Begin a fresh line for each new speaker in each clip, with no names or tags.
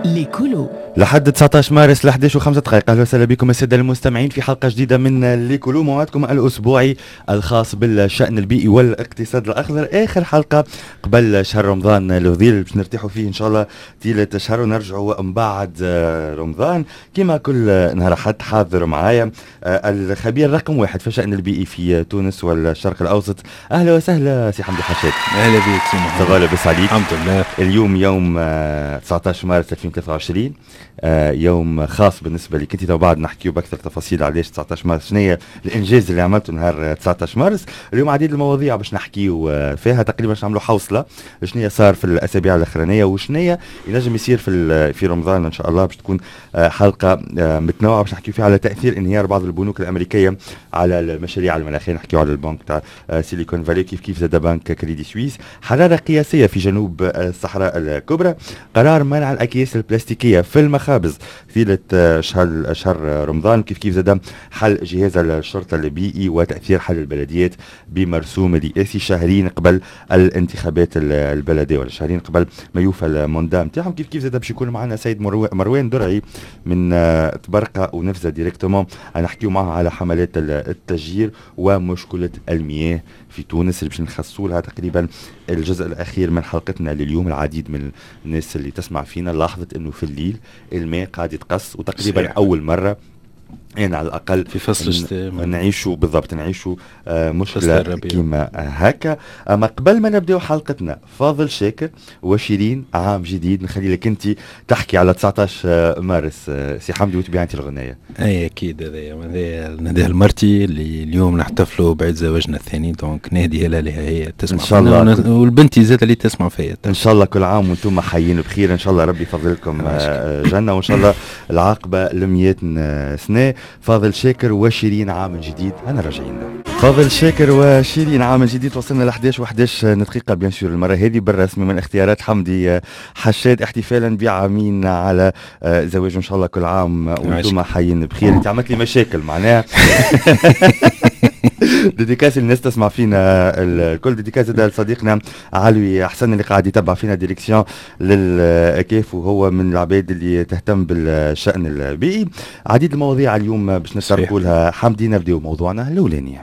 ليكولو
لحد 19 مارس ل 11:05. اهلا وسهلا بكم الساده المستمعين في حلقه جديده من ليكولو، موعدكم الاسبوعي الخاص بالشان البيئي والاقتصاد الاخضر. اخر حلقه قبل شهر رمضان الفضيل باش نرتاحوا فيه ان شاء الله طيله شهر ونرجعوا من بعد رمضان. كما كل نهار حد حاضر معايا الخبير رقم 1 في الشان البيئي في تونس والشرق الاوسط. اهلا وسهلا سي حمدي حشاد.
اهلا بك سي محمد.
صباح لاباس عليك؟
الحمد لله.
اليوم يوم 19 مارس 2023، يوم خاص بالنسبه لي. كنت بعد نحكيو باكثر تفاصيل علاش 19 مارس، شنو هي الانجاز اللي عملته نهار 19 مارس. اليوم عديد المواضيع باش نحكيو فيها، تقريبا باش نعملوا حوصله شنو هي صار في الاسابيع الاخرانيه وشنو هي ينجم يصير في رمضان ان شاء الله. باش تكون حلقه متنوعه باش نحكيو فيها على تاثير انهيار بعض البنوك الامريكيه على المشاريع المناخيه. نحكيو على البنك تاع سيليكون فالي، كيف زاد بنك كريدي سويس. حراره قياسيه في جنوب الصحراء الكبرى. قرار منع الاكياس البلاستيكيه في المخابز طيله شهر رمضان. كيف زاد حل جهاز الشرطه البيئي وتاثير حل البلديات بمرسوم رئاسي شهرين قبل الانتخابات البلديه، ولا شهرين قبل ما يوفى المندام تاعهم. كيف زاد باش يكون معنا سيد مروان درعي من تبرقه ونفذه ديريكتومون، نحكيو معه على حملات التشجير ومشكله المياه في تونس اللي باش نخصصوا لها تقريبا الجزء الاخير من حلقتنا لليوم. العديد من الناس اللي تسمع فينا لاحظت انه في الليل الماء قاعد يتقص، وتقريبا صحيح. اول مره يعني على الاقل
في فصل الشتاء
نعيشوا بالضبط، نعيشوا مشكله كيما هكا. اما قبل ما نبداو حلقتنا، فاضل شاكر وشيرين عام جديد. نخلي لك انت تحكي على 19 مارس سي حمدي وتبيع انت الغنايه.
اي اكيد، هذا نديها لمرتي اللي اليوم نحتفلوا بعيد زواجنا الثاني، دونك نهديها لها هي تسمع
ان شاء الله،
والبنتي زاد اللي تسمع فيا
ان شاء الله. كل عام وانتم حيين بخير، ان شاء الله ربي يفضلكم جنه، وان شاء الله العاقبه ل100 سنه. فاضل شاكر وشيرين عام جديد، انا راجعين له. فاضل شاكر وشيرين عام جديد. وصلنا ل 11 دقيقة بيان سور المرة هذه بالرسمي من اختيارات حمدي حشاد، احتفالا بعامين على زواج ان شاء الله. كل عام وانتم حيين بخير. انت عملت لي مشاكل معناها. ديديكاس الناس تسمع فينا الكل. ديديكاس ده لصديقنا علوي حسن اللي قاعد يتبع فينا ديريكسيون للكيف، وهو من العباد اللي تهتم بالشأن البيئي. عديد المواضيع اليوم باش نتطرقوا لها. حمدي نبداو موضوعنا الاولاني.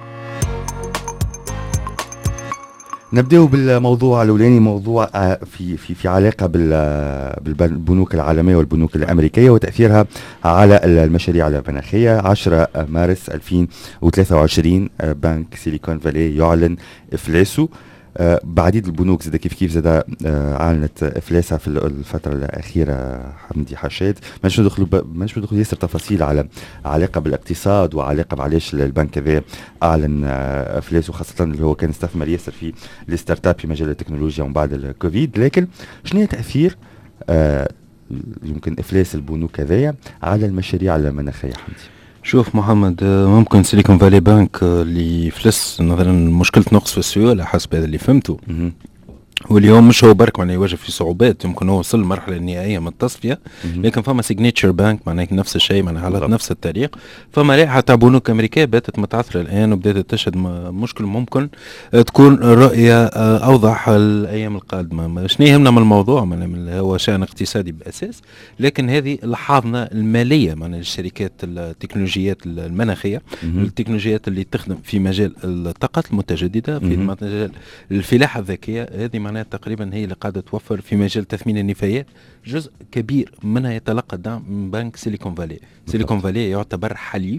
نبداو بالموضوع الاولاني، موضوع في علاقه بالبنوك العالميه والبنوك الامريكيه وتاثيرها على المشاريع المناخيه. 10 مارس 2023 بنك سيليكون فالي يعلن افلاسه. بعديد البنوك زاد كيف زاد اعلنت افلاسها في الفتره الاخيره. حمدي حشاد مانيش ندخلوا ياسر تفاصيل على علاقه بالاقتصاد وعلاقه بعلاش البنك هذا اعلن افلاسه، خاصه اللي هو كان استثمر ياسر في الستارت اب في مجال التكنولوجيا ومن بعد الكوفيد. لكن شنو هي تاثير يمكن افلاس البنوك هذايا على المشاريع المناخيه حمدي؟
شوف محمد، ممكن سيليكون فالي بانك اللي فلس مثلا مشكلة نقص في السيولة حسب هذا اللي فهمته، واليوم مش هو برك معناه يواجه في صعوبات، يمكن هو وصل المرحله النهائيه من التصفيه. لكن فما سيجنيتشر بانك معناه نفس الشيء، معناه على نفس الطريق. فما لائحه تاع بنوك امريكيه باتت متعثره الان وبدات تشهد مشكل ممكن تكون رؤيه اوضح الايام القادمه. شنو يهمنا من الموضوع؟ معناه هو شان اقتصادي باساس، لكن هذه لاحظنا الماليه معناه الشركات التكنولوجيات المناخيه، التكنولوجيات اللي تخدم في مجال الطاقات المتجدده، في مجال الفلاحه الذكيه. هذه معناها تقريبا هي اللي قاعدة توفر في مجال تثمين النفايات. جزء كبير منها يتلقى الدعم من بنك سيليكون فالي. سيليكون فالي يعتبر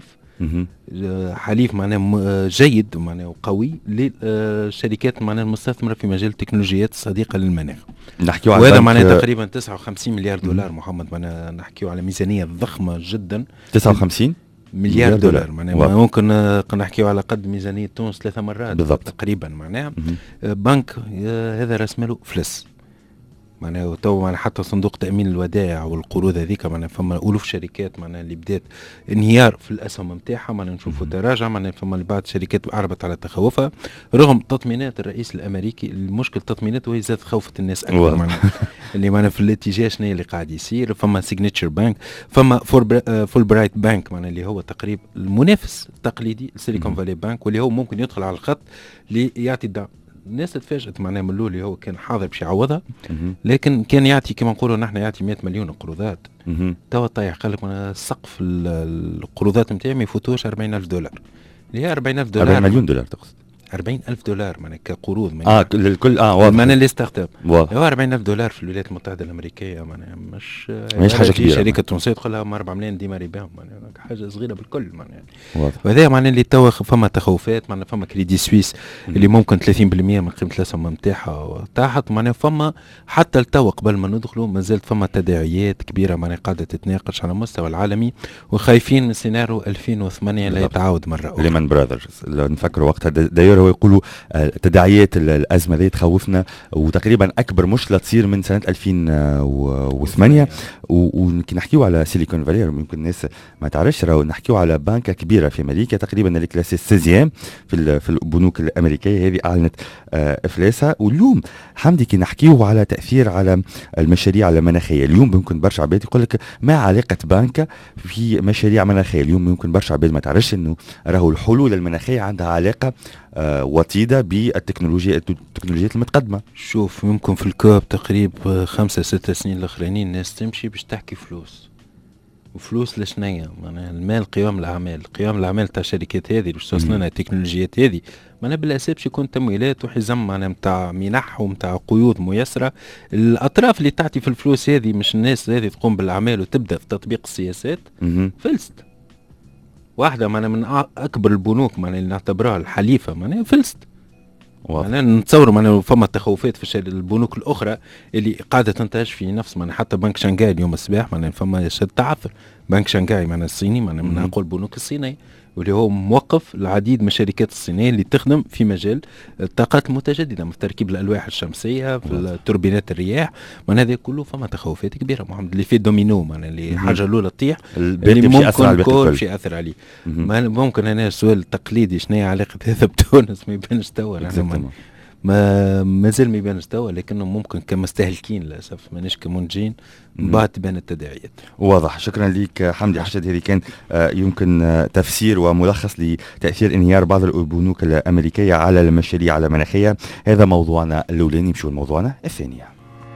حليف معناه جيد معناه وقوي للشركات معناه المستثمرة في مجال التكنولوجيات الصديقة للمناخ.
نحكيو على
وهذا معناه تقريبا 59 مليار دولار محمد. معناه نحكيو على ميزانية ضخمة جدا.
59
مليار دولار معناها ممكن نحكيو على قد ميزانية تونس 3 مرات
بالضبط
تقريبا. معناها بنك هذا رسمله فلس معناها. تو معناها حتى صندوق تأمين الودائع والقروض هذيك معناها فما ألوف شركات معناها اللي بدات انهيار في الأسهم نتاعها، معناها نشوفوا تراجع. معناها فما بعض الشركات أعربت على تخوفها رغم تطمينات الرئيس الأمريكي. المشكل تطمينات وهي زاد خوفت الناس أكثر معناها اللي معناها في الاتجاه شنو اللي قاعد يصير. فما سيجنيتشر بانك، فما فول برايت بانك معناها اللي هو تقريبا المنافس التقليدي لسيليكون فالي بانك، واللي هو ممكن يدخل على الخط ليعطي الدعم الناس تفاجأت معناها من الاول هو كان حاضر باش يعوضها، لكن كان يعطي كما نقولوا نحن يعطي 100 مليون قروضات. توا طايح قال لك انا سقف القروضات نتاعي ما يفوتوش 40,000 دولار، اللي هي 40,000 دولار
40 مليون دولار تقصد؟
40,000 دولار معناها كقروض
للكل واضح
معناها اللي استخدم.
واضح.
هو 40,000 دولار في الولايات المتحدة الأمريكية معناها مش
حاجة كبيرة.
شركة تونسية تقول لها 4 ملايين ديما رباهم معناها حاجة صغيرة بالكل معناها.
واضح.
وهذا معناها اللي توا فما تخوفات معناها فما كريدي سويس اللي ممكن 30% من قيمة الأسهم نتاعها تحت معناها فما حتى التوا قبل ما ندخلوا مازالت فما تداعيات كبيرة معناها قاعدة تتناقش على المستوى العالمي وخايفين من سيناريو 2008 لا يتعاود مرة أخرى.
ليمان براذرز نفكروا وقتها داير هو يقولوا تداعيات الأزمة ذي تخوفنا، وتقريبا أكبر مشكلة تصير من سنة 2008. وكي نحكيو على سيليكون فالي يمكن الناس ما تعرفش راهو نحكيو على بنكة كبيرة في أمريكا تقريبا اللي كلاسي 16 في البنوك الأمريكية هذه أعلنت إفلاسها. واليوم حمدي كي نحكيو على تأثير على المشاريع المناخية، اليوم ممكن برشا عباد يقول لك ما علاقة بنكة في مشاريع مناخية. اليوم ممكن برشا عباد ما تعرفش إنه راهو الحلول المناخية عندها علاقة وطيدة بالتكنولوجيات المتقدمة.
شوف يمكن في الكوب تقريبا 5-6 سنين الأخرانيين الناس تمشي باش تحكي فلوس وفلوس لشنية معناها المال قيام الأعمال تاع الشركات هذه باش توصل لنا التكنولوجيات هذه معناها بالأساس باش يكون تمويلات وحزم معناها نتاع منح ومتاع قيود ميسرة. الأطراف اللي تعطي في الفلوس هذه مش الناس هذه تقوم بالأعمال وتبدأ في تطبيق السياسات فلست. واحدة معناها من أكبر البنوك معناها اللي نعتبرها الحليفة معناها فلست. معناها نتصور معناها فما تخوفات في البنوك الأخرى اللي قاعدة تنتج في نفس معناها حتى بنك شنغهاي اليوم الصباح معناها فما شد تعثر. بنك شنغهاي معناها الصيني معناها من أقوى البنوك الصينية واللي هو موقف العديد من الشركات الصينية اللي تخدم في مجال الطاقات المتجددة في تركيب الألواح الشمسية في توربينات الرياح. من هذا كله فما تخوفات كبيرة محمد اللي في دومينو معناها اللي حاجة الأولى تطيح اللي ممكن كل شيء يأثر عليه. ممكن أنا السؤال التقليدي شنو علاقة هذا بتونس ما يبانش توا ما زال ما يبانش توا لكنه ممكن كمستهلكين للأسف ماناش كمنتجين بعد تبان التداعيات.
واضح. شكرا لك حمدي حشد. هذه كان يمكن تفسير وملخص لتأثير انهيار بعض البنوك الأمريكية على المشاريع المناخية. هذا موضوعنا الأولاني. نمشي لموضوعنا الثاني.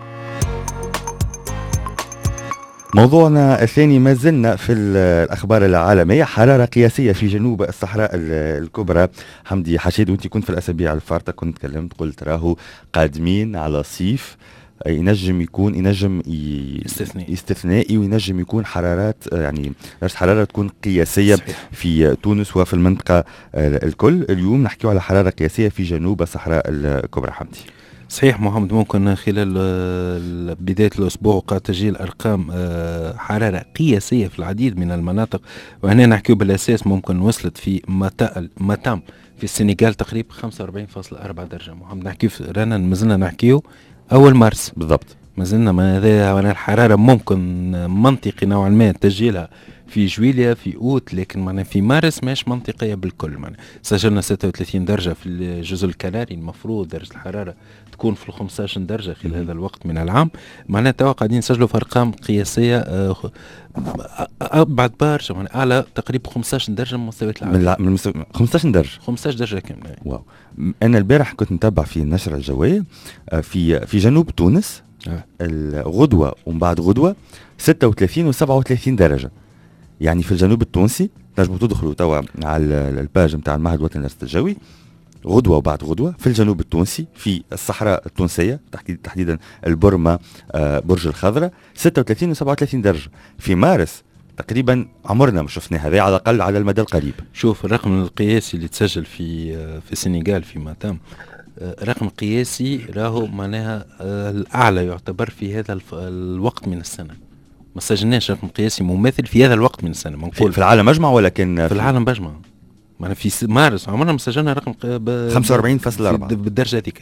موضوعنا الثاني ما زلنا في الأخبار العالمية. حرارة قياسية في جنوب الصحراء الكبرى. حمدي حشيد وانت كنت في الأسابيع الفارطة كنت تكلمت قلت راهو قادمين على صيف ينجم يكون استثنائي وينجم يكون حرارات يعني درجة حرارة تكون قياسية صحيح. في تونس وفي المنطقة الكل. اليوم نحكي على حرارة قياسية في جنوب الصحراء الكبرى. حمدي
صحيح محمد ممكن خلال بداية الأسبوع قد تجي الأرقام حرارة قياسية في العديد من المناطق. وهنا نحكي بالأساس ممكن وصلت في متام في السنغال تقريبا 45.4 درجة. محمد نحكي رانا مازلنا نحكيه أول مارس
بالضبط.
مازلنا هذا الحرارة ممكن منطقي نوعا ما تسجيلها في جويليا في أوت لكن معنا في مارس ماش منطقية بالكل. معنا سجلنا 36 درجة في الجزر الكناري. المفروض درجة الحرارة تكون في 15 درجة خلال هذا الوقت من العام. معنا توا قاعدين نسجلوا في أرقام قياسية بعد برشا يعني أعلى تقريبا 15 درجة من مستويات العالم.
15 درجة
كاملة.
واو. أنا البارح كنت نتابع في النشرة الجوية في جنوب تونس الغدوة ومن بعد غدوة 36 و37 درجة. يعني في الجنوب التونسي تنجموا تدخلوا توا على الباج نتاع المعهد الوطني للرصد الجوي غدوة وبعد غدوة في الجنوب التونسي في الصحراء التونسية تحديدا البرمة برج الخضرة 36 و37 درجة. في مارس تقريبا عمرنا ما شفنا هذا على الأقل على المدى القريب.
شوف الرقم القياسي اللي تسجل في السنغال في ماتام رقم قياسي راهو معناها الأعلى يعتبر في هذا الوقت من السنة. ما سجلناش رقم قياسي مماثل في هذا الوقت من السنة.
في العالم مجمع ولا كان
في العالم مجمع. معنا في مارس عمرنا ما سجلنا رقم
45.4
بالدرجة هذيك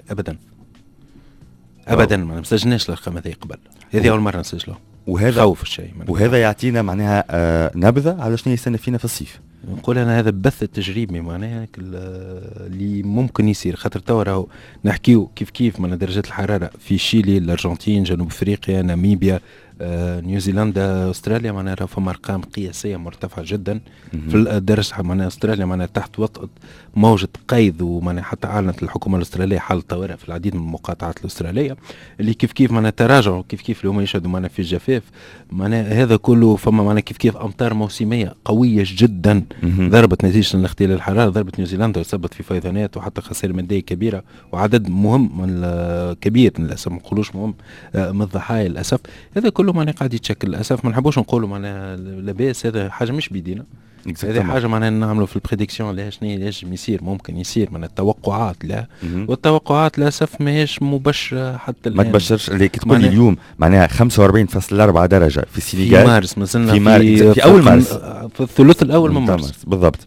أبدا ما سجلناش الرقم هذا قبل. هذه أول مرة نسجله.
وهذا
خوف الشيء
وهذا يعطينا معناها نبذة على شنو يستنى فينا في الصيف.
نقول أنا هذا البث التجريبي معناها اللي ممكن يصير خاطر توا راهو نحكيو كيف من درجات الحرارة في شيلي الأرجنتين جنوب أفريقيا ناميبيا نيوزيلندا استراليا معناها فما ارقام قياسيه مرتفعه جدا في الدرجه. معناها استراليا معناها تحت وطأة موجه قيد، ومعناها حتى اعلنت الحكومه الاستراليه حاله طوارئ في العديد من المقاطعات الاستراليه اللي كيف معناها تراجعوا كيف اليوم يشهدوا معناها في الجفاف. معناها هذا كله فما معناها كيف امطار موسميه قويه جدا ضربت نتيجه الاختلال الحراره، ضربت نيوزيلندا وسببت في فيضانات وحتى خسائر ماديه كبيره وعدد مهم من كبير للاسف، ما نقولوش مهم من الضحايا للاسف. هذا كله معناها قاعد يتشكل للاسف. ما نحبوش نقولوا معناها لاباس، هذا حاجه مش بيدينا، هذه حاجه معناها نعملوا في البريديكسيون لا شنو ينجم يصير ممكن يصير من التوقعات لا والتوقعات للاسف ماهيش مبشره حتى الان.
ما تبشرش اللي كي تقول لي اليوم معناها 45.4 درجه في السنغال
في مارس، مازلنا
في اول مارس
في الثلث الاول من مارس
بالضبط.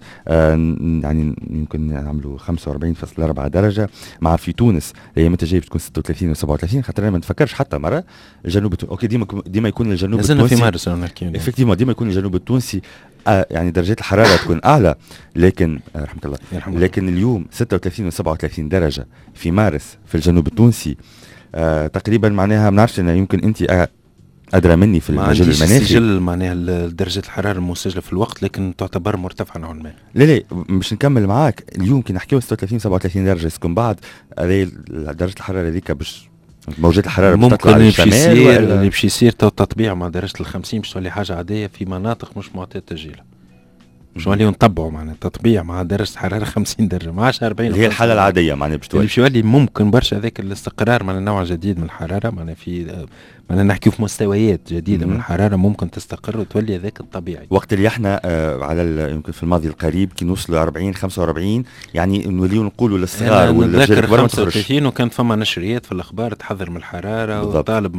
يعني يمكن نعملوا 45.4 درجه مع في تونس هي متى جاي بتكون 36 و37 خاطر ما نفكرش حتى مره الجنوب اوكي ديما يكون الجنوب التونسي
في مارس
افكتيفمون ديما يكون الجنوب التونسي يعني درجات الحراره تكون اعلى، لكن رحمه الله لكن اليوم 36 و37 درجه في مارس في الجنوب التونسي تقريبا معناها ما نعرفش انا يمكن انت ادرى مني في المجال المناخي.
سجل معناها درجه الحراره المسجله في الوقت لكن تعتبر مرتفعه نوعا ما.
لا مش نكمل معاك اليوم كي نحكيو 36 37 درجه سكون بعد درجه الحراره هذيك باش موجات الحراره
ممكن اللي باش يصير تطبيع مع درجه ال50 باش تولي حاجه عاديه في مناطق مش معطيه تسجيلها، مش نوليو نطبعوا معناها تطبيع مع درجه حراره 50 درجه ما عادش 40
هي الحاله العاديه معناها
باش يولي ممكن برشا هذاك الاستقرار مع نوع جديد من الحراره معناها في معناها نحكي في مستويات جديده من الحراره ممكن تستقر وتولي هذاك الطبيعي.
وقت اللي احنا على يمكن في الماضي القريب كي نوصلوا 40 45 يعني نوليو نقولوا للصغار
والرجال 35 وكان فما نشريات في الاخبار تحذر من الحراره وطالب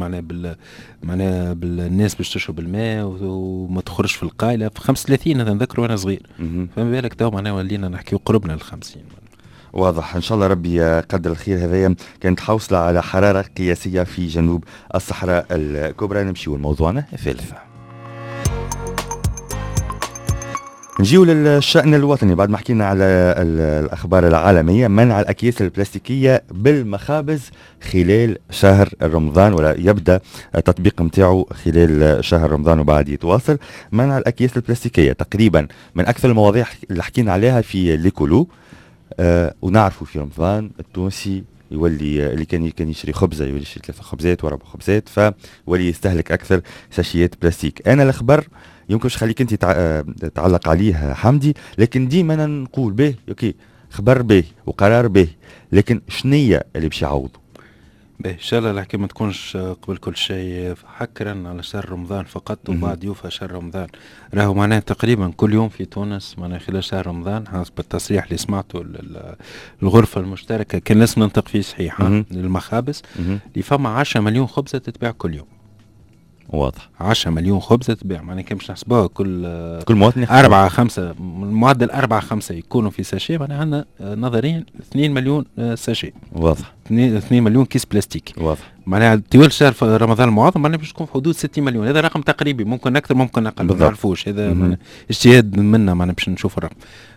معناها بالناس باش تشرب الماء وما تخرجش في القايله في 35 هذا نذكره وانا صغير. فما بالك تو معناها ولينا نحكيو قربنا ال 50.
واضح ان شاء الله ربي قدر الخير. هذايا كانت حوصله على حراره قياسيه في جنوب الصحراء الكبرى. نمشيو لموضوعنا الثالث، نجيو للشأن الوطني بعد ما حكينا على الأخبار العالمية. منع الأكياس البلاستيكية بالمخابز خلال شهر رمضان، ولا يبدأ التطبيق متاعه خلال شهر رمضان وبعد يتواصل. منع الأكياس البلاستيكية تقريبا من أكثر المواضيع اللي حكينا عليها في ليكولو. ونعرفوا في رمضان التونسي يولي اللي كان يشري خبزه يولي يشري 3 خبزات و4 خبزات، فولي يستهلك اكثر ساشيات بلاستيك. انا الخبر يمكن مش خليك انت تعلق عليه حمدي، لكن ديما نقول به اوكي خبر به وقرار به، لكن شنية اللي باش يعوضوا؟
باهي ان شاء الله الحكي ما تكونش قبل كل شيء حكرا على شهر رمضان فقط وبعد يوفى شهر رمضان. راهو معناه تقريبا كل يوم في تونس معناه خلال شهر رمضان حسب التصريح اللي سمعته الغرفة المشتركة كان لازم ننطق فيه صحيح للمخابز اللي فما 10 مليون خبزة تتباع كل يوم.
واضح
10 مليون خبزة تبيع، معناها كان باش نحسبوها كل
مواطن
4-5 معدل 4-5 يكونوا في ساشي، معناها عندنا نظريا 2 مليون ساشي.
واضح
2 مليون كيس بلاستيك.
واضح
معناها طوال شهر رمضان المعظم معناها باش تكون في حدود 60 مليون. هذا رقم تقريبي، ممكن اكثر ممكن اقل ما نعرفوش، هذا اجتهاد منا معناها باش نشوف الرقم.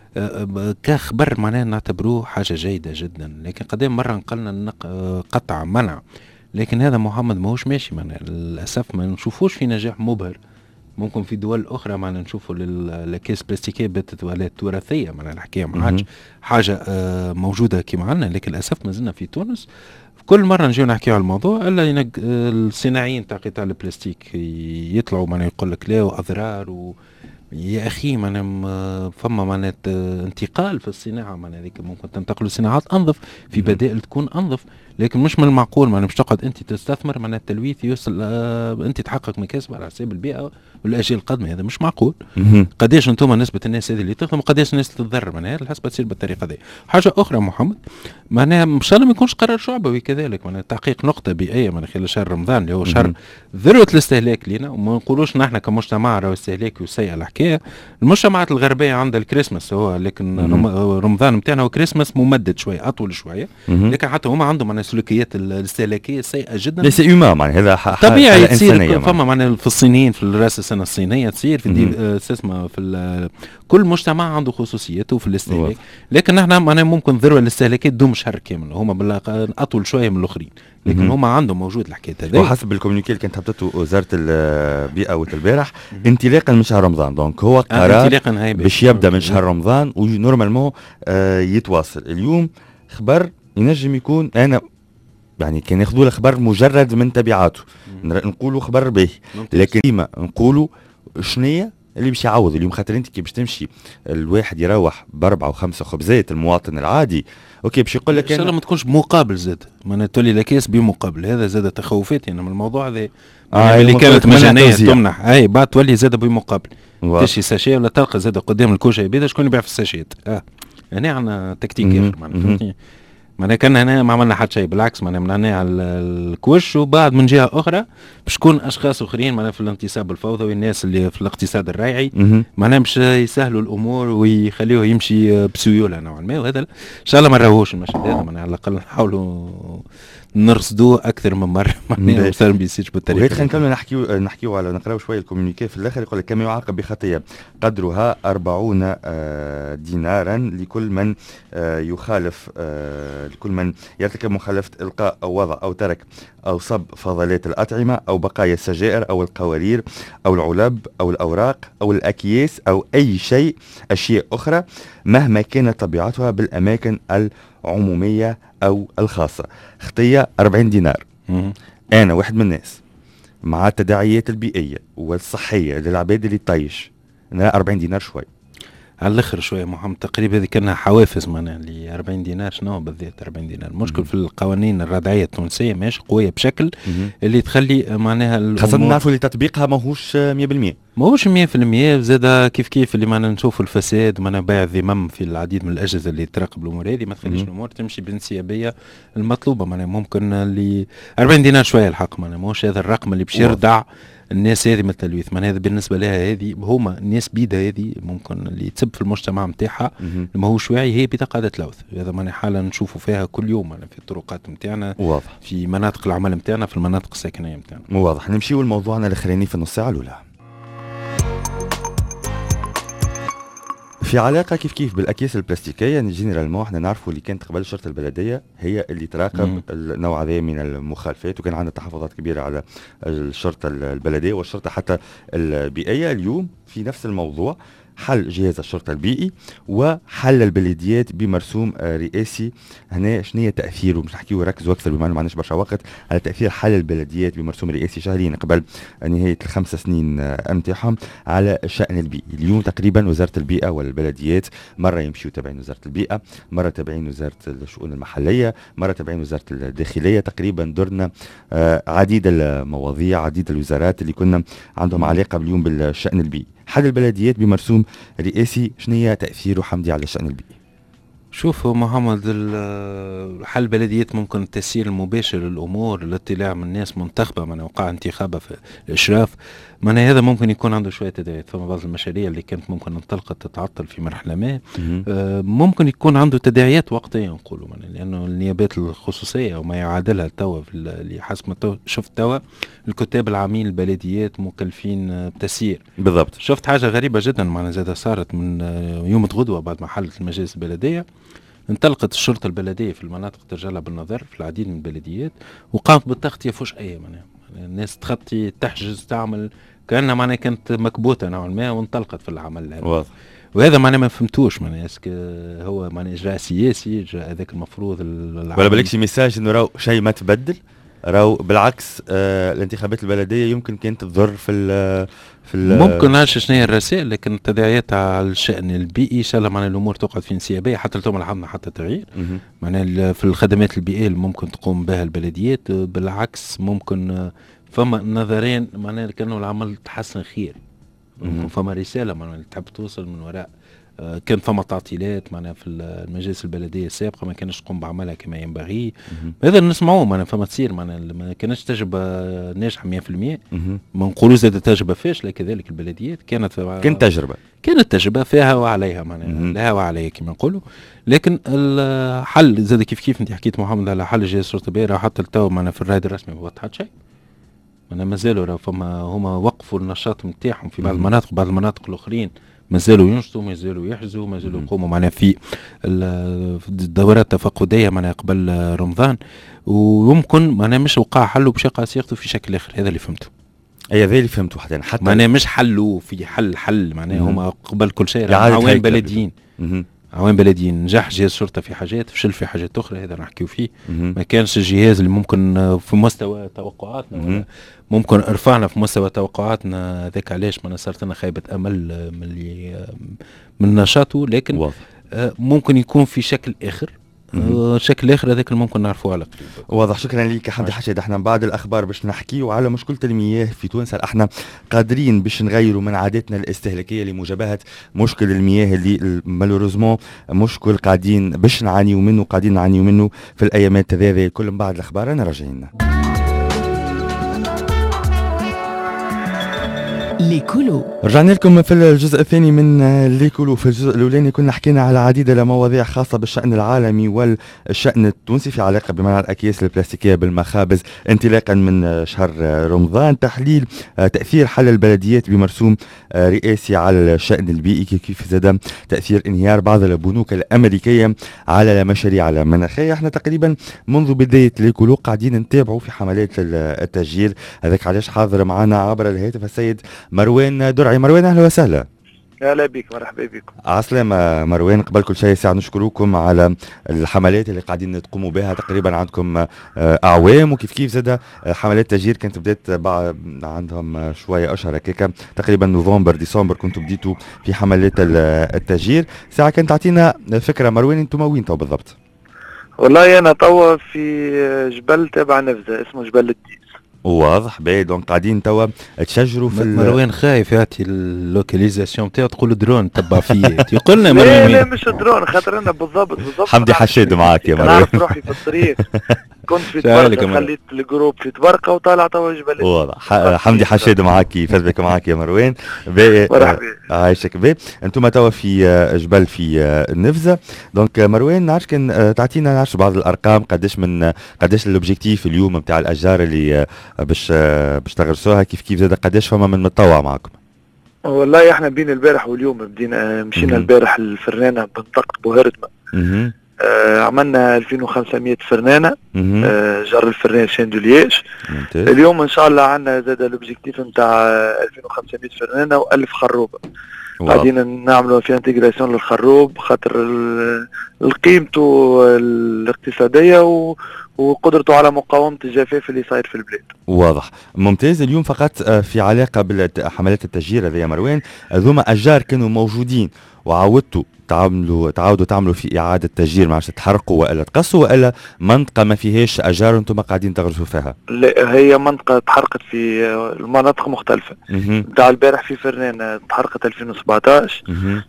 كخبر معناها نعتبروه حاجة جيدة جدا، لكن قدام مرة نقلنا قطع منع، لكن هذا محمد ماهوش ماشي معنا للأسف. ما نشوفوش في نجاح مبهر. ممكن في دول أخرى معنا نشوفوا الأكياس بلاستيكية باتت ولا تراثية، معنا الحكاية ما عادش حاجة موجودة كما عندنا، لكن للأسف ما زلنا في تونس كل مرة نجيو نحكيو على الموضوع إلا الصناعيين تاع قطع البلاستيك يطلعوا معنا يقول لك لا وأضرار يا أخي معنا فما معنا انتقال في الصناعة، معنا ذيك ممكن تنتقلوا لصناعات أنظف في بدائل تكون أنظف، لكن مش من المعقول معنا مش تقعد أنت تستثمر معنا التلويث يوصل أنت تحقق مكاسب على حساب البيئة والأجيال القادمة. هذا مش معقول. قديش أنتم نسبة الناس هذه اللي تخدم قديش الناس تتضرر معنا، الحسبة تصير بالطريقة دي. حاجة أخرى محمد معناها إن شاء الله ما يكونش قرار شعبوي كذلك، معناها تحقيق نقطة بيئية من خلال شهر رمضان اللي هو شهر ذروة الاستهلاك لنا، وما نقولوش نحن كمجتمع راهو استهلاكي وسيء الحكاية. المجتمعات الغربية عندها الكريسماس هو، لكن رمضان نتاعنا هو كريسماس ممدد شوية أطول شوية، لكن حتى هما عندهم معناها سلوكيات الاستهلاكيه سيئه جدا.
ليس إيمان معناها هذا
طبيعي تصير فما معناها في الصينيين في راس السنه الصينيه تصير في اسمها في كل مجتمع عنده خصوصياته في الاستهلاك، لكن احنا معناها ممكن الذروه الاستهلاكيه تدوم شهر كامل، هما اطول شويه من الاخرين، لكن هما عندهم موجود الحكايه هذه.
وحسب الكوميونيكي اللي كانت هبطته وزاره البيئه والبارح انطلاقا من شهر رمضان، دونك هو قرار باش يبدا من شهر رمضان ونورمالمون يتواصل. اليوم خبر ينجم يكون انا يعني كان ياخذوا الخبر مجرد من تبعاته نقولوا خبر باهي، لكن ديما نقولوا شنية اللي باش يعوض اليوم، خاطر انت كي باش تمشي الواحد يروح باربعه وخمسه خبزات المواطن العادي اوكي باش يقول لك
ان شاء الله ما تكونش بمقابل زاد، ما تولي لكاس بمقابل، هذا زاد تخوفاتي انا من الموضوع هذا اللي كانت مجانيه تمنح اي بعد تولي زاد بمقابل تشي ساشيه ولا تلقى زاد قدام الكوشه يبيض شكون يبيع في الساشيات. هنا عندنا تكتيك اخر معناتها معناها كان هنا ما عملنا حتى شيء، بالعكس معناها منعناه على الكوش، وبعد من جهه اخرى باش تكون اشخاص اخرين معناها في الانتصاب الفوضوي، الناس اللي في الاقتصاد الريعي معناها باش يسهلوا الامور ويخليوه يمشي بسيوله نوعا ما، وهذا ان شاء الله ما نراهوش المشهد هذا معناها على الاقل نحاولوا نرصدوه اكثر من مره معناها ما بيصيرش بالطريقه.
وهيك خلينا نكملوا نحكيوا على نقراو شويه الكوميونيكي في الاخر. يقول لك كما يعاقب بخطيه قدرها 40 دينارا لكل من يخالف لكل من يرتكب مخالفه القاء او وضع او ترك او صب فضلات الاطعمه او بقايا السجائر او القوارير او العلب او الاوراق او الاكياس او اي شيء اشياء اخرى مهما كانت طبيعتها بالاماكن العموميه او الخاصه. خطيه 40 دينار. انا واحد من الناس مع التداعيات البيئيه والصحيه للعباد اللي طيش 40 دينار شوي
على الاخر شويه محمد، تقريبا هذه كانها حوافز معناها ل 40 دينار. شنو بالذات 40 دينار؟ المشكل في القوانين الردعيه التونسيه ماشي قويه بشكل اللي تخلي معناها
خاصه نعرفوا اللي تطبيقها ماهوش 100%،
ماهوش 100%. زاد كيف اللي معناها نشوفوا الفساد معناها بيع ذمم في العديد من الاجهزه اللي تراقب الامور هذه، ما تخليش الامور تمشي بالانسيابيه المطلوبه معناها. ممكن اللي 40 دينار شويه الحق معناها ماهوش هذا الرقم اللي باش يردع الناس هذه من التلويث معناها. هذا بالنسبه لها هذه هما الناس بيدها هذه ممكن اللي تسب في المجتمع نتاعها ما هوش واعي، هي بيدها قاعده تلوث. هذا معناها حاله نشوفوا فيها كل يوم معناها في الطرقات نتاعنا،
واضح
في مناطق العمل نتاعنا، في المناطق السكنيه نتاعنا.
واضح. نمشيو لموضوعنا الاخراني في النص ساعه الاولى في علاقه كيف بالاكياس البلاستيكيه. جينيرالمون احنا نعرفوا اللي كانت قبل الشرطه البلديه هي اللي تراقب النوع هذا من المخالفات، وكان عندنا تحفظات كبيره على الشرطه البلديه والشرطه حتى البيئيه. اليوم في نفس الموضوع حل جهاز الشرطة البيئي وحل البلديات بمرسوم رئاسي. هنا شنية تأثيره؟ مش نحكيه ركزوا أكثر بما أنه ما عندناش برشا وقت على تأثير حل البلديات بمرسوم رئاسي شهرين قبل نهاية ال5 سنين امتحان على الشأن البيئي. اليوم تقريبا وزارة البيئة والبلديات مرة يمشيوا تبعين وزارة البيئة، مرة تبعين وزارة الشؤون المحلية، مرة تبعين وزارة الداخلية. تقريبا درنا عديد المواضيع، عديد الوزارات اللي كنا عندهم علاقة اليوم بالشأن البيئي. حل البلديات بمرسوم رئاسي شنية تأثيره حمدي على الشأن البيئي؟
شوف محمد، حل البلديات ممكن التسيير المباشر للأمور، الاطلاع من الناس منتخبة من وقع انتخابها في الإشراف، من هذا ممكن يكون عنده شوية تداعيات. فما بعض المشاريع اللي كانت ممكن انطلقت تتعطل في مرحلة ما ممكن يكون عنده تداعيات وقتية نقولوا، لأنه النيابات الخصوصية وما يعادلها توا اللي حسب ما شفت توا الكتاب العامين البلديات مكلفين بتسيير.
بالضبط.
شفت حاجة غريبة جدا معناها زادة صارت من يوم غدوة بعد ما حلت المجالس البلدية، انطلقت الشرطة البلدية في المناطق ترجع بالنظر في العديد من البلديات وقامت بالتغطية فوش أي معناها. الناس تخطي تحجز تعمل كأنها معناها كانت مكبوتة نوعا ما وانطلقت في العمل هذا.
واضح.
وهذا معناها ما فهمتوش معناها هو معناها إجراء سياسي، إجراء هذاك المفروض
ولا بالكش ميساج إنه راو شيء ما تبدل، راو بالعكس الانتخابات البلدية يمكن كانت تضر في
ممكن نعرفش شنو هي الرسائل، لكن التداعيات على الشأن البيئي إن شاء الله معناها الأمور تقعد في انسيابية حتى لو لاحظنا حتى تغيير معناها في الخدمات البيئية اللي ممكن تقوم بها البلديات. بالعكس ممكن فما نظرين معناها كأنه العمل تحسن خير، فما رسالة معناها تحب توصل من وراء كان ثم تعطيلات معناها في المجالس البلديه السابقه ما كانش تقوم بعملها كما ينبغي. هذا نسمعوه معناها فما تصير معناها ما كانتش تجربه ناجحه 100%. ما نقولوا زاد تجربه فاشله كذلك البلديات كانت تجربه فيها وعليها معناها لها وعليها كما نقولوا. لكن الحل زاد كيف انت حكيت محمد على حل جهاز الشرطه بيرة حتى التو معناها في الرائد الرسمي ما حتى شيء. أنا مازالوا فما هما وقفوا النشاط نتاعهم في بعض المناطق الأخرين مازالوا ينشطوا مازالوا يحجزوا مازالوا يقوموا معناها في الدورات التفقدية معناها قبل رمضان. ويمكن معناها مش وقع حلوا باش يقع صياغته في شكل آخر. هذا اللي فهمته.
هذا اللي فهمته حتى
معناها مش حلوا في حل معناها هما قبل كل شيء عوام بلديين. عوام بلديين نجح جهاز الشرطه في حاجات فشل في حاجات اخرى. هذا نحكيو فيه. ما كانش الجهاز اللي ممكن في مستوى توقعاتنا ممكن رفعنا في مستوى توقعاتنا. ذاك علاش ما صارت لنا خيبه امل من نشاطه. لكن ممكن يكون في شكل اخر. شكل اخر هذاك ممكن نعرفوه على قريب.
واضح. شكرا لك حمدي حشيد. احنا بعد الاخبار باش نحكيو على مشكله المياه في تونس. احنا قادرين باش نغيروا من عاداتنا الاستهلاكيه لمجابهه مشكل المياه اللي مالوريزمون مشكل قاعدين باش نعانيو منه في الايامات هذه. كل من بعد الاخبار انا راجعين.
ليكولو.
رجعنا لكم في الجزء الثاني من ليكولو. في الجزء الاولاني كنا حكينا على عديد المواضيع خاصه بالشان العالمي والشان التونسي في علاقه بمنع الاكياس البلاستيكيه بالمخابز انطلاقا من شهر رمضان. تحليل تاثير حل البلديات بمرسوم رئاسي على الشان البيئي. كيف زاد تاثير انهيار بعض البنوك الامريكيه على المشاريع المناخيه. احنا تقريبا منذ بدايه ليكولو قاعدين نتابعوا في حملات التشجير. هذاك علاش حاضر معنا عبر الهاتف السيد مروان درعي. مروان اهلا وسهلا.
اهلا بك مرحبا بكم.
عسلامة مروان. قبل كل شيء ساعة نشكركم على الحملات اللي قاعدين تقوموا بها. تقريبا عندكم اعوام وكيف زاد حملات تشجير كانت بدات بعد عندهم شويه اشهر هكاك تقريبا نوفمبر ديسمبر كنتوا بديتوا في حملات التشجير. ساعة كانت تعطينا فكرة مروان انتم وين تو بالضبط؟
والله انا توا في جبل تابع نفزة اسمه جبل الديس.
واضح. باهي دونك قاعدين توا تشجروا في
مروان خايف يعطي اللوكاليزاسيون نتاعو تقول درون تبع فيه يقول لنا
مروان. لا مش درون خاطر انا بالضبط
حمدي حشيد معاك يا مروان.
نعرف روحي في الطريق. كنت في تبرقة خليت الجروب في تبرقة وطالع توا جبل.
واضح. حمدي حشيد معاك فازبك معاك يا مروان. عايشك باهي. انتم توا في جبل في النفزة. دونك مروان نعرفش كان تعطينا بعض الارقام قداش الاوبجيكتيف اليوم نتاع الاشجار اللي باش تغرسوها. كيف زاد قداش فما من متطوع معكم؟
والله احنا بين البارح واليوم بدينا مشينا البارح الفرنانة بمنطقة بوهردمة. عملنا 2500 فرنانة. جر الفرنان شاندولياش. اليوم ان شاء الله عندنا زاد الاوبجيكتيف نتاع 2500 فرنانة و1000 خروبة. قاعدين نعملوا في انتجراسيون للخروب خاطر قيمته الاقتصادية وقدرته على مقاومة الجفاف اللي صاير في البلاد.
واضح. ممتاز. اليوم فقط في علاقة بحملات التشجير هذه يا مروان. ذوما أشجار كانوا موجودين وعودتوا تعاودوا تعملوا في إعادة تشجير معش تحرقوا وإلا تقصوا وإلا منطقة ما فيهاش أشجار وانتم قاعدين تغرسوا فيها؟
لا هي منطقة تحرقت في المناطق مختلفة. بتاع البارح في فرنان تحرقت 2017.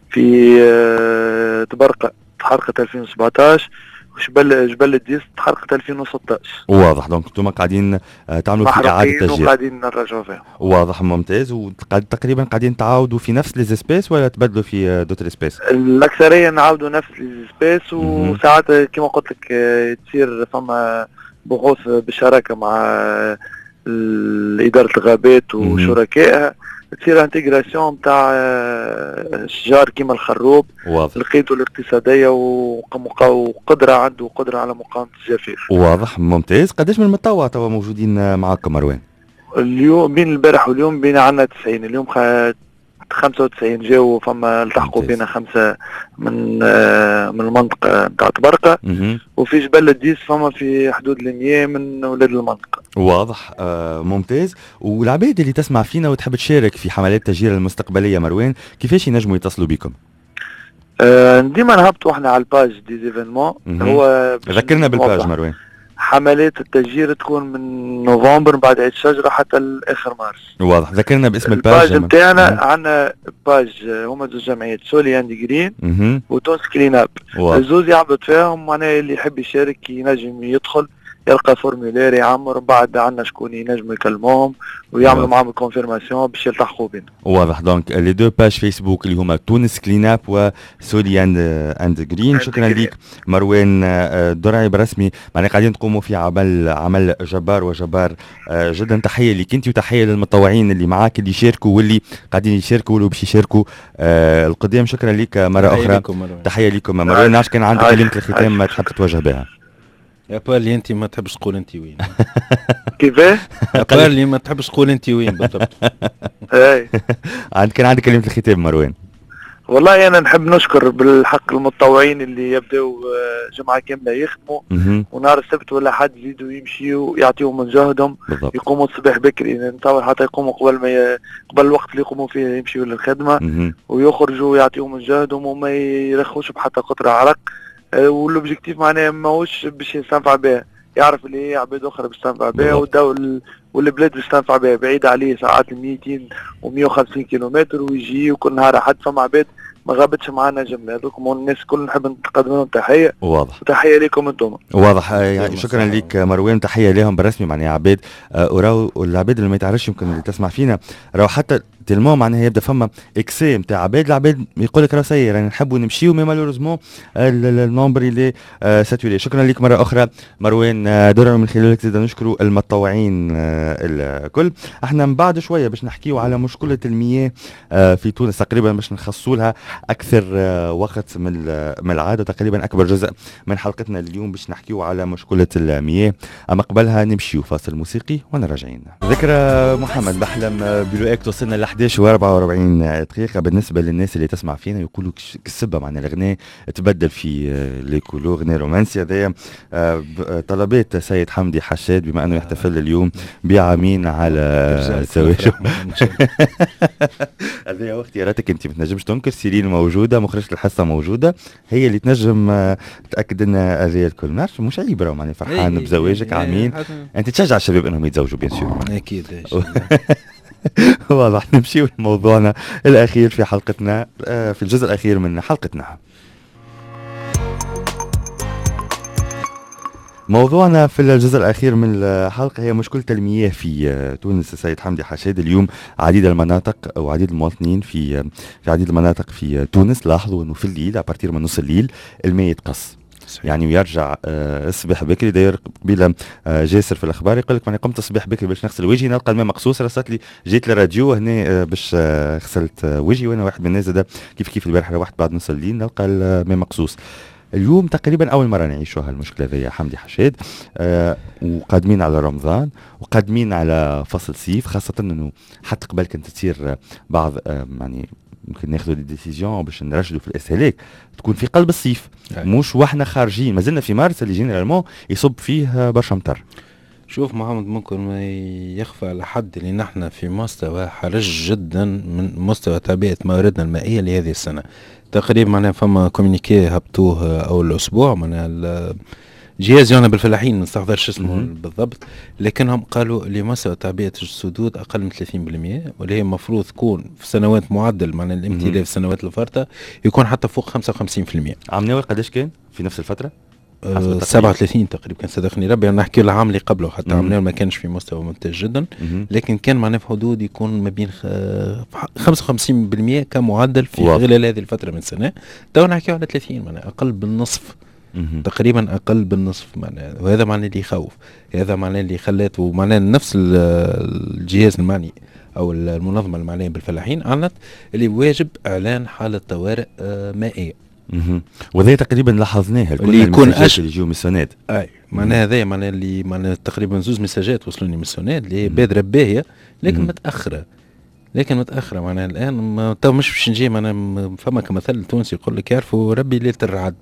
في تبرقة تحرقت 2017. جبل الديس تحرقت 2016.
واضح. دونك انتم قاعدين تعملوا في اعاده تشجير
وقاعدين نرجعوا فيها.
واضح. ممتاز. وتقريبا قاعدين تعاودوا في نفس لي سبيس ولا تبدلوا في دوت سبيس؟
الاكثريه نعاودوا نفس لي سبيس وساعات كما قلت لك تصير فما بحوث بالشراكه مع اداره الغابات وشركائها تصير انتجراسيون نتاع شجار كيما الخروب. لقيته الاقتصاديه وقدره عنده قدره على مقاومه الجفاف.
واضح. ممتاز. قداش من المتطوع توا موجودين معاكم مروان؟
اليوم بين البارح واليوم بين عندنا 90. اليوم 95 جاوا فما التحقوا بين 5 من المنطقه نتاع تبرقه. وفي جبل الديس فما في حدود 100 من ولاد المنطقه.
واضح. ممتاز. والعباد اللي تسمع فينا وتحب تشارك في حملات التشجير المستقبليه مروان كيفاش ينجموا يتصلوا بكم؟
ديما نهبطوا احنا على الباج دي زيفينمون. هو
ذكرنا بالباج مروان.
حملات التشجير تكون من نوفمبر بعد عيد الشجرة حتى الآخر مارس.
واضح. ذكرنا باسم الباج
نتاعنا. عندنا باج هما زوج جمعيات سولي اند جرين وتونس كلين اب. الزوز يعبط فيهم معناها اللي يحب يشارك ينجم يدخل يلقى فورمولير يعمر. بعد عندنا شكون ينجموا يكلموهم ويعملوا معهم كونفيرماسيون باش يلتحقوا بينا.
واضح. دونك لي دو باج فيسبوك اللي هما تونس كلين اب وسولي اند جرين. شكرا لك مروان درعي برسمي. معناها قاعدين تقوموا في عمل جبار وجبار جدا. تحيه لك انت وتحيه للمتطوعين اللي معاك اللي يشاركوا واللي قاعدين يشاركوا واللي باش يشاركوا القدام. شكرا لك مره اخرى. تحيه لكم مروان. نعرف كان عندك كلمه الختام ما تحب توجه بها.
يا بالي انت ما تحبش تقول انت وين.
كيفاه؟
بالي ما تحبش تقول انت وين بالضبط.
اي
كان عندك كلمه الختام مروان.
والله انا نحب نشكر بالحق المتطوعين اللي يبداو جمعه كامله يخدموا ونهار السبت ولا حد يزيدوا يمشيوا يعطيوا من جهدهم. يقوموا الصباح بكري نتصور حتى يقوموا قبل الوقت اللي يقوموا فيه يمشيوا للخدمه ويخرجوا يعطيوا من جهدهم وما يرخوش بحتى قطره عرق. والاوبجيكتيف معناه ماهوش باش يستنفع بها، يعرف اللي هي عباد اخرى باش تستنفع بها والبلاد باش تستنفع بها. بعيد عليه ساعات 200 و150 كيلومتر ويجي وكل نهار حد فما عباد ما غابتش معنا جمله. هذوكم الناس الكل نحب نقدم لهم تحيه.
واضح.
وتحيه لكم انتم.
واضح. يعني شكرا لك مروان. تحيه لهم بالرسمي معناها عباد وراو العباد اللي ما يتعرفش يمكن اللي تسمع فينا راو حتى تلمو معناها يبدا فما اكسي نتاع عباد. العباد يقول لك راه سير يعني نحبوا نمشيو مي مالوريزمون النومبر اللي ساتوري. شكرا لك مره اخرى مروان درعي. من خلالك زيد نشكروا المتطوعين الكل. احنا من بعد شويه باش نحكيو على مشكله المياه في تونس تقريبا باش نخصصوا لها اكثر وقت من العاده. تقريبا اكبر جزء من حلقتنا اليوم باش نحكيو على مشكله المياه. اما قبلها نمشيو فاصل موسيقي وانا راجعين. ذكرى محمد بحلم بلوقك توصلنا ل 11:44 دقيقة. بالنسبة للناس اللي تسمع فينا يقولوا كسبة معنا الأغنية تبدل في ليكولو غنية رومانسية. هذا طلبات سيد حمدي حشاد بما أنه يحتفل اليوم بعامين على زواجه. هذا وقت ياراتك أنت ما تنجمش تنكر. سيرين موجودة، مخرجة الحصة موجودة، هي اللي تنجم تأكد لنا هذا الكل. نعرف مش عيب راه معني فرحان بزواجك عامين. أنت تشجع الشباب أنهم يتزوجوا بيان سور.
أكيد.
واضح. نمشي لموضوعنا الأخير في حلقتنا في الجزء الأخير من حلقتنا. موضوعنا في الجزء الأخير من الحلقة هي مشكلة المياه في تونس. السيد حمدي حشاد اليوم عديد المناطق أو عديد المواطنين في عديد المناطق في تونس لاحظوا أنه في الليل أبارتير من نص الليل الماء يتقص يعني ويرجع الصباح بكري. داير قبيله جاسر في الاخبار يقول لك ماني قمت الصباح بكري باش نغسل وجهي نلقى الماء مقصوص. رصت لي جيت للراديو هنا باش غسلت وجهي وانا واحد من الناس زاد كيف البارح روحت بعد نص الليل نلقى الماء مقصوص. اليوم تقريبا اول مره نعيشوا هالمشكله ذي يا حمدي حشاد. وقادمين على رمضان وقادمين على فصل صيف، خاصه انه حتى قبل كانت تصير بعض يعني ممكن ناخذوا دي ديسيزيون باش نرشدوا في الاستهلاك تكون في قلب الصيف مش واحنا خارجين. ما زلنا في مارس اللي جينيرالمون يصب فيه برشا مطر.
شوف محمد، ممكن ما يخفى على حد اللي نحن في مستوى حرج جدا من مستوى تعبئة مواردنا المائية لهذه السنة. تقريبا معناها فما كومينيكي هبطوه أول الأسبوع معناها جهاز يعنى بالفلاحين، نستحضرش اسمه بالضبط، لكنهم قالوا لمستوى تعبئة السدود أقل من 30%، واللي هي المفروض تكون في سنوات معدل معناها الامتلاء في السنوات الفارطة يكون حتى فوق 55%.
عام ناول قداش كان في نفس الفترة؟
37 تقريبا كان، صدقني ربي. انا نحكي العام اللي قبله حتى عام ما كانش في مستوى ممتاز جدا، لكن كان معناه في حدود يكون ما بين 55% كمعدل في خلال هذه الفترة من سنة. تو نحكي على 30 معناه أقل بالنصف تقريبا، أقل بالنصف معناه. وهذا معناه اللي يخوف، هذا معناه اللي خلاته معناه نفس الجهاز المعني أو المنظمة المعنية بالفلاحين أعلنت اللي واجب إعلان حالة طوارئ مائية.
وذي تقريبا لاحظناه
اللي يكون
اللي يجيو مسونات.
اي معناها هذا معناها اللي معناها تقريبا زوز مساجات وصلوني مسونات اللي بادره باهيه لكن متاخره، معناها الان تو مش باش نجي معناها فما كمثل تونسي يقول لك يعرفوا ربي ليله الرعد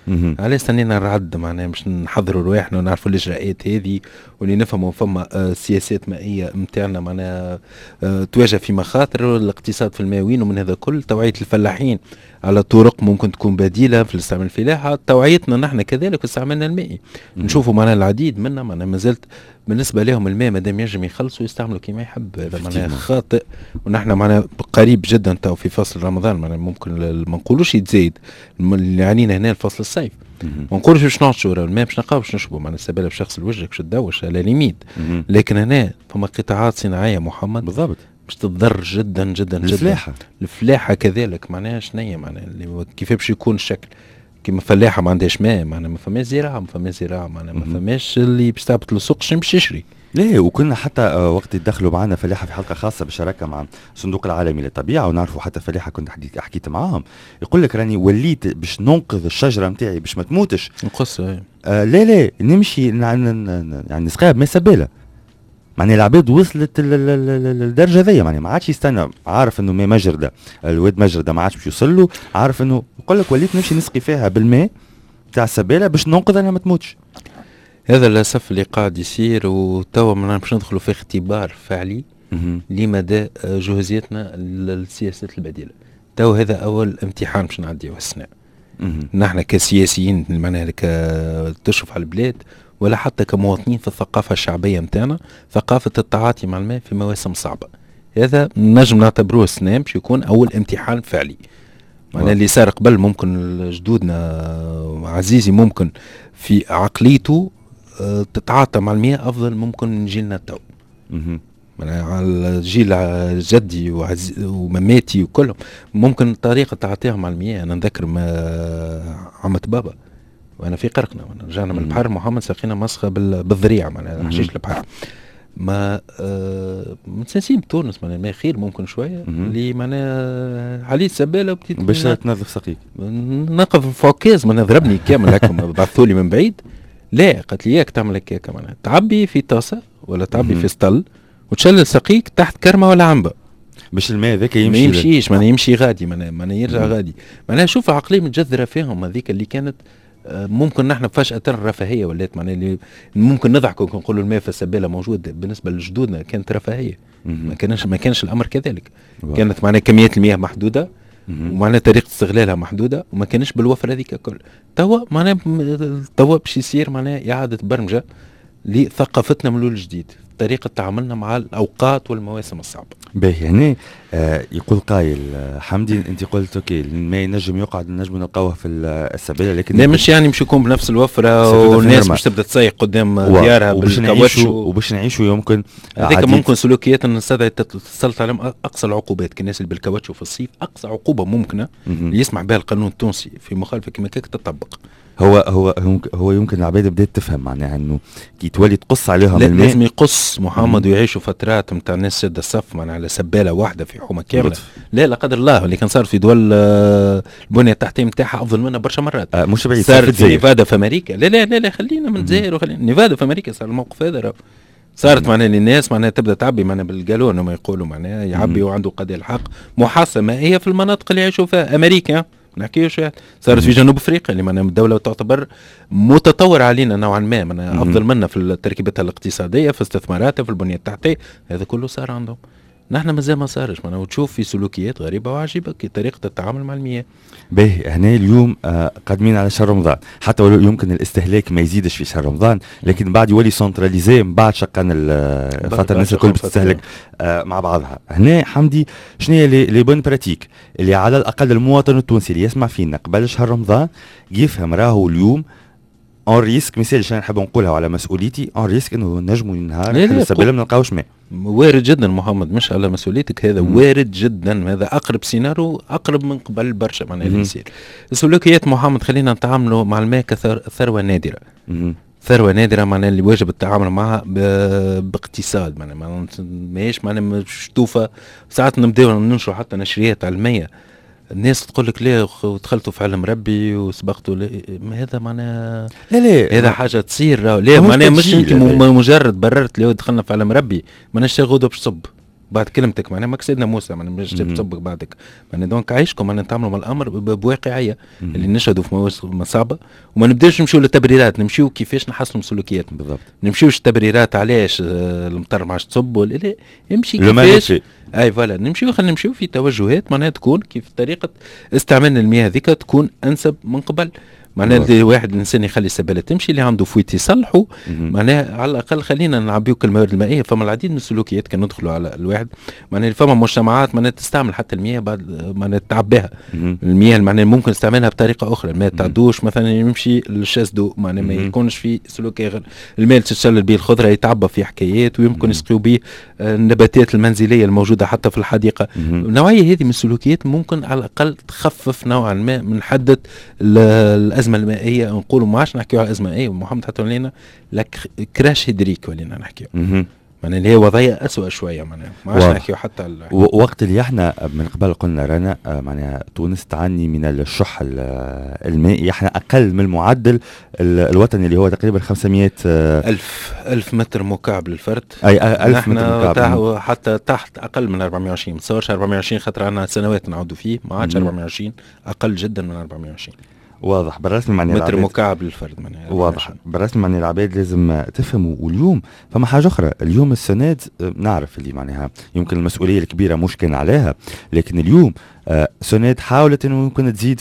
علاش استنينا نرعد معناها باش نحضروا رواحنا ونعرفوا الاجراءات هذه واللي نفهموا فما سياسات مائيه نتاعنا معناها تواجه في مخاطر الاقتصاد في الماوين ومن هذا كل توعيه الفلاحين على طرق ممكن تكون بديله في الاستعمال الفلاحه، توعيتنا نحن كذلك في استعمالنا المائي. نشوفوا معناها العديد منا معناها مازالت بالنسبه لهم الماء مادام ينجم يخلصوا يستعملوا كما يحب، هذا معناها خاطئ. ونحن معناها قريب جدا تو في فصل رمضان معناها ممكن ما نقولوش يتزايد اللي يعنينا هنا الفصل الصيف، ما نقولوش باش نعطشوا الماء باش نلقاو باش نشربوا معناها السبالة باش تغسل وجهك باش تدوش على ليميت. لكن هنا فما قطاعات صناعيه محمد
بالضبط
باش تضر جدا جدا جدا. الفلاحه كذلك معناها شنية معناها كيف باش يكون الشكل كيما فلاحه ما عندهاش ماء معناها ما فماش زراعه معناها ما فماش اللي باش تهبط للسوق باش يشري.
ليه وكنا حتى وقت يدخلوا معنا فلاحه في حلقه خاصه بالشراكه مع الصندوق العالمي للطبيعه ونعرفوا حتى فلاحه كنت حكيت معاهم يقول لك راني وليت باش ننقذ الشجره نتاعي باش ما تموتش
نقص
لا نمشي يعني نسقيها بماء سباله. معني العباد وصلت للدرجه ذي معني ما عادش يستنى عارف انه ماء مجرده الواد مجرده ما عادش باش يوصل له عارف انه يقول لك وليت نمشي نسقي فيها بالماء تاع السباله باش ننقذ انها ما تموتش.
هذا للاسف اللي قاعد يصير وتوا باش ندخلوا في اختبار فعلي لمدى جهوزيتنا للسياسات البديله. توا هذا اول امتحان باش نعديوه السنه. نحن كسياسيين معناها تشرف على البلاد ولا حتى كمواطنين في الثقافه الشعبيه نتاعنا ثقافه التعاطي مع الماء في مواسم صعبه. هذا نجم نعتبروه السنه باش يكون اول امتحان فعلي. معناها اللي صار قبل ممكن جدودنا عزيزي ممكن في عقليته تتعاطى مع المياه افضل ممكن من جيلنا تو. معناها على جيل جدي ومماتي وكلهم ممكن طريقه تعاطيهم مع المياه. انا نذكر ما عمت بابا وانا في قرقنا رجعنا من البحر محمد ساقينا مسخه بالذريعه معناها حشيش البحر ما متسنسين بتونس معناها الماء خير ممكن شويه اللي معناها عليه السباله
باش تنظف سقيك
نقف فوكاز ما ضربني كامل هكا بعثوا لي من بعيد. لا قالت لي اياك تعمل هكاك معناها تعبي في طاسه ولا تعبي في سطل وتشلل سقيك تحت كرمه ولا عنبه
باش الماء ذاك يمشي
ما يمشيش معناها يمشي غادي معناها يرجع غادي. معناها شوف عقليه متجذره فيهم هذيك اللي كانت ممكن نحن فجأة رفاهية ولات معناها اللي ممكن نضحكوا نقولوا الماء في السبالة موجود بالنسبة لجدودنا كانت رفاهية. ما كانش الأمر كذلك. كانت معناها كميات المياه محدودة ومعناها طريقة استغلالها محدودة وما كانش بالوفر هذيك الكل. توا معناها باش يصير معناها إعادة برمجة لثقافتنا من الجديد طريقة تعاملنا مع الأوقات والمواسم الصعبة.
باهي هنا يقول قايل حمدي انت قلت اوكي الماء ينجم يقعد نجم نلقاوه في السبيله لكن
لا مش يعني مش يكون بنفس الوفره والناس مش تبدا تسيق قدام ديارها
وباش نعيشوا يمكن
هذيك ممكن سلوكيات نستدعي تسلط عليهم اقصى العقوبات كالناس اللي بالكاوتشو في الصيف اقصى عقوبه ممكنه اللي يسمع بها القانون التونسي في مخالفه كما هيك تطبق.
هو يمكن العباد بدات تفهم معناها انه كي تولي تقص عليهم الماء
لازم يقص محمد ويعيشوا فترات نتاع الناس شد الصف معناها على سباله واحده في حومه كامله. لا قدر الله اللي كان صار في دول البنيه التحتيه نتاعها افضل منها برشا مرات.
مش بعيد
صار في نيفادا في امريكا. لا خلينا من الجزائر وخلينا نيفادا في امريكا صار الموقف هذا صارت معناها الناس معناها تبدا تعبي معناها بالجالون ما يقولوا معناها يعبي وعنده قضيه الحق محاصه مائيه في المناطق اللي يعيشوا فيها امريكا نحكيو شويه. صارت في جنوب افريقيا اللي معناها الدوله تعتبر متطور علينا نوعا ما معناها افضل منا في تركيبتها الاقتصاديه في استثماراتها في البنيه التحتيه. هذا كله صار عندهم. نحن مازال ما صارش معناها وتشوف في سلوكيات غريبه وعجيبه كي طريقه التعامل مع المياه.
باهي هنا اليوم قادمين على شهر رمضان حتى ولو يمكن الاستهلاك ما يزيدش في شهر رمضان لكن بعد يولي سنتراليزي من بعد شقنا فتره الناس الكل بتستهلك مع بعضها. هنا حمدي شنو هي لي بون براتيك اللي على الاقل المواطن التونسي اللي يسمع فينا قبل شهر رمضان يفهم راهو اليوم اون ريسك مثال اللي نحب نقولها على مسؤوليتي اون ريسك انه نجموا نهار السبيل ما نلقاوش ماء.
وارد جدا محمد مش على مسؤوليتك هذا وارد جدا هذا اقرب سيناريو اقرب من قبل برشا معناها اللي يصير. السلوكيات محمد خلينا نتعاملوا مع الماء كثروه نادره. ثروه نادره معناها اللي واجب التعامل معها باقتصاد معناها ماهيش معناها مشطوفه. ساعات نبداو ننشروا حتى نشريات علميه الناس تقول لك ليه دخلتوا في علم ربي وسبقتوا هذا معناها
لا
هذا حاجه تصير ليه معناها مش انت مجرد بررت ليه دخلنا في علم ربي ما نشتغلوا باش تصب بعد كلمتك معناها ماك سيدنا موسى معناها مش تصبك بعدك معناها دونك عايشكم معناها تعملوا من الامر بواقعيه اللي نشهدوا في مواسم صعبه وما نبداوش نمشيو للتبريرات نمشيو كيفاش نحسنوا سلوكيات
بالضبط
نمشيوش التبريرات علاش المطر ما عادش تصب لا يمشي كيفاش اي فوالا نمشيو خلينا نمشيو في توجهات معناها تكون كيف طريقه استعمال المياه هذيك تكون انسب من قبل معناها اللي واحد الانسان يخلي السباله تمشي اللي عنده فويت يصلحوا معناها على الاقل خلينا نعبيوك الموارد المائيه فما العديد من السلوكيات كان ندخلوا على الواحد معناها فما مجتمعات معناها تستعمل حتى المياه بعد معناها تعبيها المياه معناها ممكن استعمالها بطريقه اخرى ما تعدوش مثلا يمشي للشاسدو معناها ما يكونش في سلوك غير الماء تتشلل به الخضره يتعبى في حكايات ويمكن يسقيوا به النباتات المنزليه الموجوده حتى في الحديقه النوعيه هذه من السلوكيات ممكن على الاقل تخفف نوعا ما من حده الازمه المائيه نقولوا ما عادش نحكيو على ازمه مائيه محمد حتى ولينا لك كراش هيدريك ولينا نحكيو معناها اللي هي وضعيه اسوء شويه معناها ما عادش نحكيو حتى
وقت اللي احنا من قبل قلنا رانا معناها تونس تعاني من الشح المائي احنا اقل من المعدل الوطني اللي هو تقريبا 500
ألف متر مكعب للفرد
اي 1000 متر مكعب
حتى تحت اقل من 420 ما تصورش 420 خاطر عندنا سنوات نعودوا فيه ما عادش 420 اقل جدا من 420
واضح بالرسمي معني
متر مكعب للفرد معناها
واضح بالرسمي معني العباد لازم تفهموا واليوم فما حاجه اخرى اليوم السند نعرف اللي معناها يمكن المسؤوليه الكبيره مش كان عليها لكن اليوم سند حاولت انه يمكن تزيد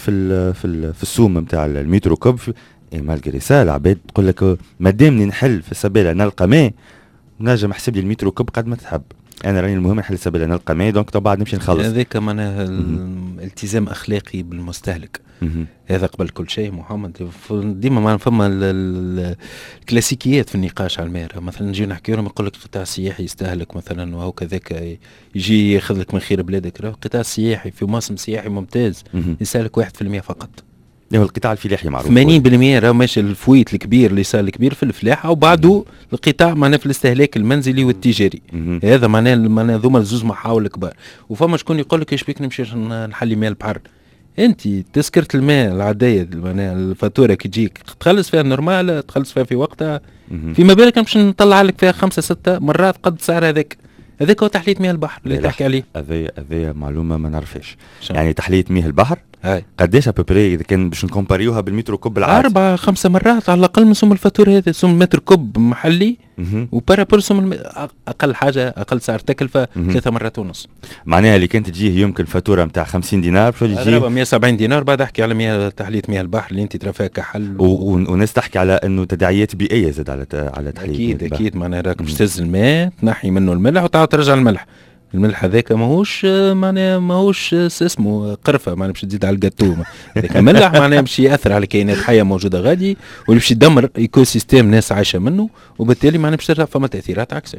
في السوم نتاع المترو كوب مالغري سا العباد تقول لك ما دامني نحل في السبيله نلقى ماء نجم احسب لي المترو كوب قد ما تحب انا راني المهم نحل السبيله نلقى ماء دونك طبعا نمشي نخلص
هذاك معناها الالتزام اخلاقي بالمستهلك هذا قبل كل شيء محمد ديما ما فما الكلاسيكيات في النقاش على الماء مثلا نجي نحكي لهم يقول لك قطاع سياحي يستهلك مثلا وهو كذاك يجي ياخذ لك من خير بلادك قطاع سياحي في موسم سياحي ممتاز يستهلك 1% فقط
هو القطاع الفلاحي معروف
80% راه ماشي الفويت الكبير اللي صار الكبير في الفلاحه وبعده القطاع معناه في الاستهلاك المنزلي والتجاري هذا معناه ذوما الزوز محاور كبار وفما شكون يقول لك ايش بيك نمشي نحلي ماء البحر انت تذكره الماء العاديه معناها الفاتوره كي تجيك تخلص فيها نورمال تخلص فيها في وقتها فيما بالك نمشي نطلع لك فيها 5-6 مرات قد سعر هذاك هو تحليه مياه البحر اللي تحكي عليه
هذه معلومه ما نعرفش يعني تحليه مياه البحر قداش ابوبري اذا كان باش نكومباريوها بالمترو كوب العادي
4-5 مرات على الاقل من سوم الفاتوره هذا سوم متر كوب محلي وبارابور سوم اقل حاجه اقل سعر تكلفه 3 مرات ونص
معناها اللي كانت تجيه يمكن فاتوره نتاع 50 دينار
تجي 170 دينار بعد احكي على تحليه مياه البحر اللي انت ترى فيها كحل
وناس تحكي على انه تداعيات بيئيه زاد على تحليه
اكيد معناها راك باش تهز الماء تنحي منه الملح وتعاود ترجع الملح هذاك ماهوش معناها ماهوش اسمه قرفه معناها باش تزيد على الجاتو هذاك ملح معناها باش ياثر على كائنات حيه موجوده غادي واللي باش يدمر ايكو سيستيم ناس عايشه منه وبالتالي معناها باش ترجع فما تاثيرات عكسيه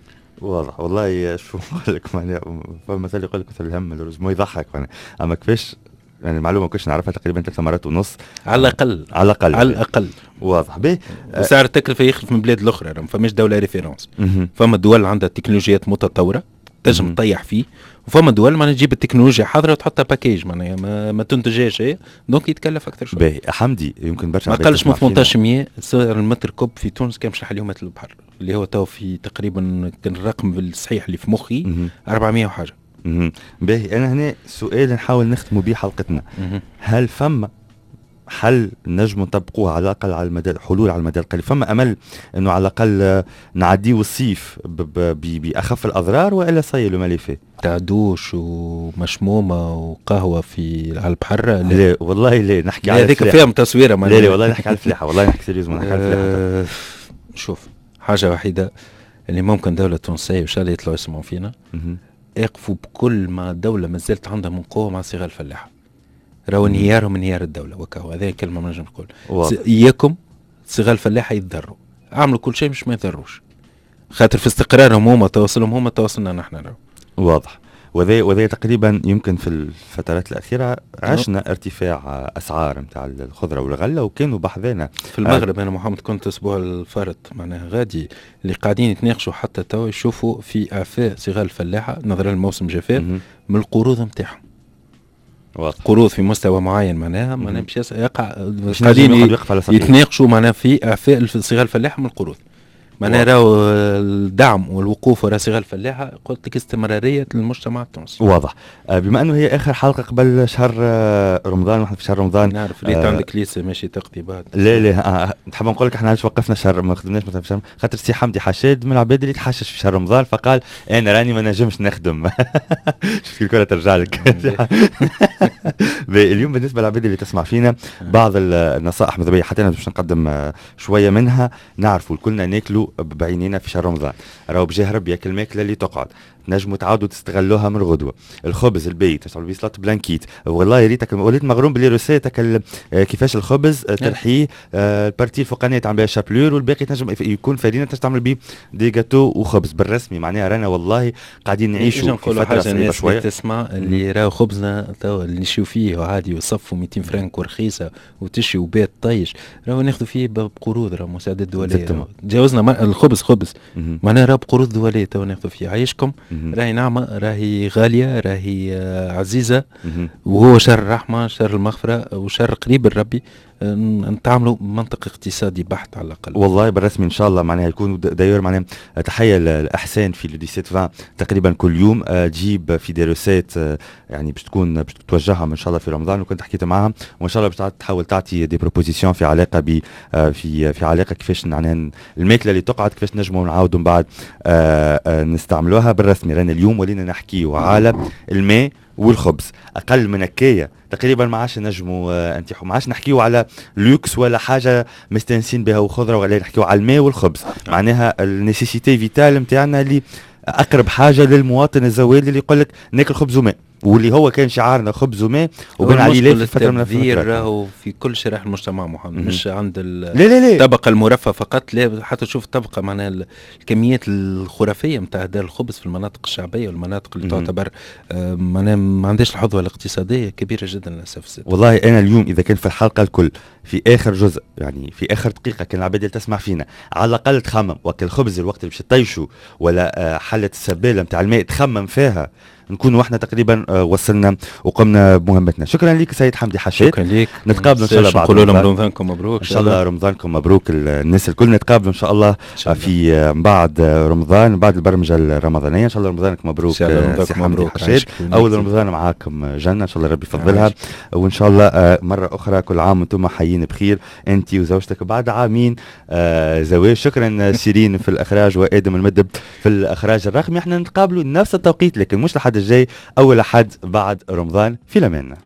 واضح والله شو نقول لك معناها فما مثال يقول لك مثل الهم الرز ما يضحك معناها اما كيفاش يعني المعلومه كنتش نعرفها تقريبا 3 مرات ونص
على الاقل
واضح به
وسعر التكلفه يختلف من البلاد الاخرى ما فماش دوله ريفيرونس فما دول عندها تكنولوجيات متطوره تنجم تطيح فيه وفما دول معناها تجيب التكنولوجيا حاضره وتحطها باكيج معناها ما تنتجهاش هي دونك يتكلف اكثر شويه.
باهي حمدي يمكن برشا
ما قالش من 1800 سعر المتر كوب في تونس كان باش نحليو مثل البحر اللي هو تو في تقريبا كان الرقم الصحيح اللي في مخي 400 وحاجه.
باهي انا هنا سؤال نحاول نختموا به حلقتنا هل فما حل نجم نطبقوها على الاقل على المدى حلول على المدى القريب فما امل انه على الاقل نعديو الصيف باخف الاضرار والا صاي لو ماليفي
تاع دوش ومشمومه وقهوه في على البحر
لا والله لا نحكي على
هذيك فيها تصويره
لا والله نحكي على الفلاحه والله نحكي سيريوز نحكي على الفلاحه
شوف حاجه وحيده اللي ممكن دوله تونسيه وش اللي يطلعوا يسمعوا فينا يقفوا بكل ما دوله ما زالت عندها من قوه مع صغار الفلاحه راهو انهيارهم انهيار الدوله وكاو هذه كلمه ما نجم نقول اياكم صغار الفلاحه يتضروا عملوا كل شيء مش ما يضروش خاطر في استقرارهم هما توصلهم هما توصلنا نحن راهو
واضح وذا تقريبا يمكن في الفترات الاخيره عشنا ارتفاع اسعار نتاع الخضره والغله وكانوا بحذانا
في المغرب انا محمد كنت اسبوع الفرد معناها غادي اللي قاعدين يتناقشوا حتى تو يشوفوا في اعفاء صغار الفلاحه نظرا لموسم جفاف من القروض نتاعهم قروض في مستوى معين معناها باش يقع قاعدين يتناقشوا معناها في اعفاء صغار الفلاحه من القروض معناها راهو الدعم والوقوف وراء صغار الفلاحه قلت لك استمراريه المجتمع التونسي.
واضح. بما انه هي اخر حلقه قبل شهر رمضان، واحنا في شهر رمضان
نعرف ريت عندك ليسه ماشي تقضي بعد.
لا نحب نقول لك احنا علاش وقفنا شهر ما خدمناش مثلا في شهر، خاطر سي حمدي حشاد من العباد اللي تحشش في شهر رمضان فقال انا راني ما نجمش نخدم. شفت الكره ترجع لك. اليوم بالنسبه للعباد اللي تسمع فينا بعض النصائح ماذا بيا حتى انا باش نقدم شويه منها. نعرفوا كلنا ناكلوا بعينينا في شهر رمضان، راهو بجاه ربي ياكل الماكله اللي تقعد، نجموا تعاودوا تستغلوها من الغدوه. الخبز البيت تشعلوا بيه سلطه بلانكيت، والله يا ريتك وليت مغروم بلي روسيتك كيفاش الخبز ترحيه البارتي الفوقانيه تعمل بها شابلور والباقي تنجم يكون فرينه تعمل بيه دي جاتو وخبز بالرسمي. معناها رانا والله قاعدين نعيشوا في فتره صعيبه شويه.
تسمع اللي راهو خبزنا تو اللي نشيو فيه عادي وصفوا 200 فرنك ورخيصه وتشي وبيت طيش، راهو ناخذوا فيه بقروض، راهو مساعدات دوليه. تجاوزنا الخبز خبز معناها راهو بقروض دوليه تو ناخذوا فيه. عايشكم راهي نعمة، راهي غالية، راهي عزيزة، وهو شهر الرحمة، شهر المغفرة وشهر قريب الربي، نتعاملوا منطق اقتصادي بحت على الأقل.
والله بالرسمي إن شاء الله معناها يكون داير معناها تحية الأحسان في لوديسيت 20 تقريبا كل يوم تجيب في دي روسيت يعني باش توجههم إن شاء الله في رمضان، وكنت حكيت معاهم وإن شاء الله باش تحاول تعطي دي بروبوزيسيون في علاقة ب في علاقة كيفاش معناها الماكلة اللي تقعد كيفاش نجموا نعاودوا من بعد نستعملوها بالرسمي. رانا اليوم ولينا نحكيوا على الماء والخبز، اقل من هكايا تقريبا ما عادش نجموا انتحوا، ما عادش نحكيوا على لوكس ولا حاجه مستانسين بها وخضره، ولا نحكيوا على الماء والخبز. معناها النيسيسيتي فيتال نتاعنا اللي اقرب حاجه للمواطن الزوالي اللي يقول لك ناكل خبز وماء، واللي هو كان شعارنا خبز وماء وبن عليه في فتره من الفترات.
راهو في كل شرائح المجتمع محمد، مش عند
لا.
الطبقه المرفه فقط، لا حتى تشوف الطبقه معناها الكميات الخرافيه نتاع هذا الخبز في المناطق الشعبيه والمناطق اللي تعتبر معناها ما عندهاش الحظوه الاقتصاديه كبيره جدا للاسف.
والله انا اليوم اذا كان في الحلقه الكل في اخر جزء يعني في اخر دقيقه كان العباد اللي تسمع فينا على الاقل تخمم وكل خبز الوقت اللي باش تطيشوا ولا حله السباله نتاع الماء تخمم فيها، نكونوا احنا تقريبا وصلنا وقمنا بمهمتنا. شكرا لك سيد حمدي حشاد.
شكرا لك.
نتقابل ان شاء الله بعد
نقول لهم رمضانكم مبروك
ان شاء الله. رمضانكم مبروك الناس الكل. نتقابل ان شاء الله في بعد رمضان بعد البرمجه الرمضانيه. ان شاء الله رمضانك مبروك سي حمدي حشاد. اول رمضان معاكم جنه ان شاء الله ربي يفضلها، وان شاء الله مره اخرى كل عام وانتم حيين بخير انت وزوجتك بعد عامين زواج. شكرا سيرين في الاخراج وادم المدب في الاخراج الرقمي. احنا نتقابلوا نفس التوقيت لكن مش لحد الجاي اول احد بعد رمضان. في الامان.